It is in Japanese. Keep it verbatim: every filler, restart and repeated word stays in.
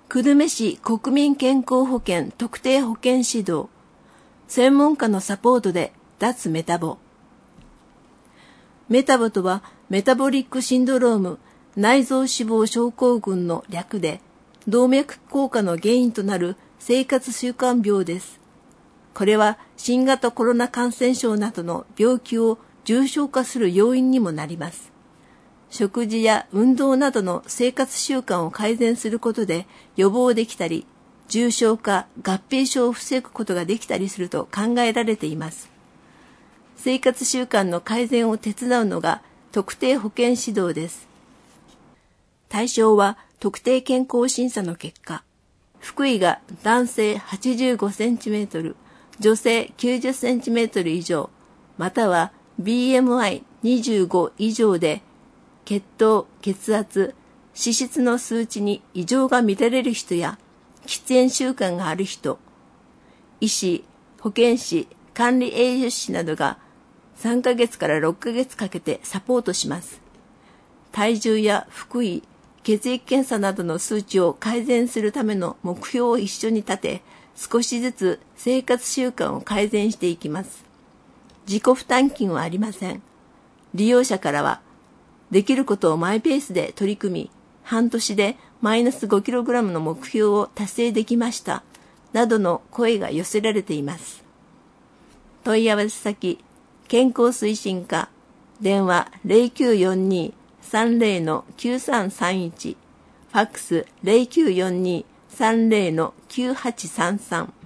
久留米市国民健康保険特定保険指導、専門家のサポートで脱メタボ。メタボとはメタボリックシンドローム内臓脂肪症候群の略で、動脈硬化の原因となる生活習慣病です。これは新型コロナ感染症などの病気を重症化する要因にもなります。食事や運動などの生活習慣を改善することで予防できたり、重症化、合併症を防ぐことができたりすると考えられています。生活習慣の改善を手伝うのが特定保険指導です。対象は特定健康審査の結果、腹囲が男性はちじゅうごセンチメートル、女性きゅうじゅっセンチメートル以上、または ビーエムアイにじゅうご 以上で、血糖、血圧、脂質の数値に異常が見られる人や、喫煙習慣がある人、医師、保健師、管理栄養士などがさんかげつからろっかげつかけてサポートします。体重や腹囲、血液検査などの数値を改善するための目標を一緒に立て、少しずつ生活習慣を改善していきます。自己負担金はありません。利用者からは、できることをマイペースで取り組み、半年でマイナス ごキログラム の目標を達成できました、などの声が寄せられています。問い合わせ先、健康推進課、電話 ゼロきゅうよんに さんゼロ きゅうさんさんいち、ファックス ゼロきゅうよんに さんゼロ きゅうはちさんさん。